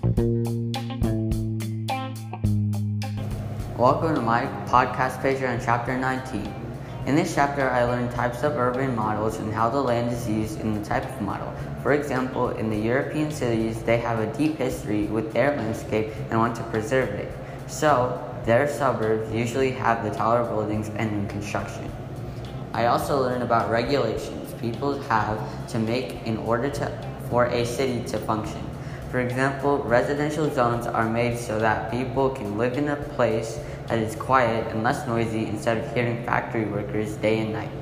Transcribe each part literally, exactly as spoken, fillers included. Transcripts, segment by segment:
Welcome to my podcast page on chapter nineteen. In this chapter, I learned types of urban models and how the land is used in the type of model. For example, in the European cities, they have a deep history with their landscape and want to preserve it. So, their suburbs usually have the taller buildings and new construction. I also learned about regulations people have to make in order to, for a city to function. For example, residential zones are made so that people can live in a place that is quiet and less noisy instead of hearing factory workers day and night.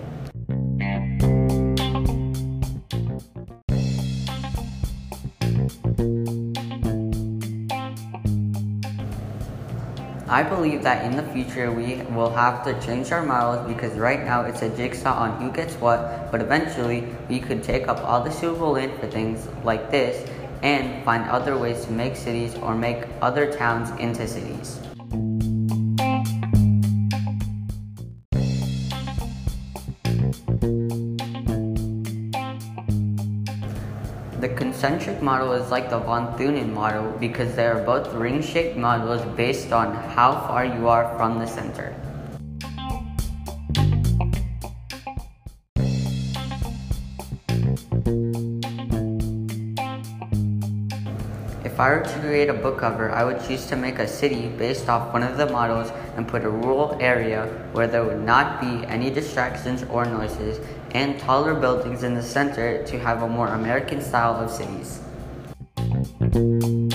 I believe that in the future we will have to change our models because right now it's a jigsaw on who gets what, but eventually we could take up all the suitable land for things like this and find other ways to make cities or make other towns into cities. The concentric model is like the von Thunen model because they are both ring-shaped models based on how far you are from the center. If I were to create a book cover, I would choose to make a city based off one of the models and put a rural area where there would not be any distractions or noises and taller buildings in the center to have a more American style of cities.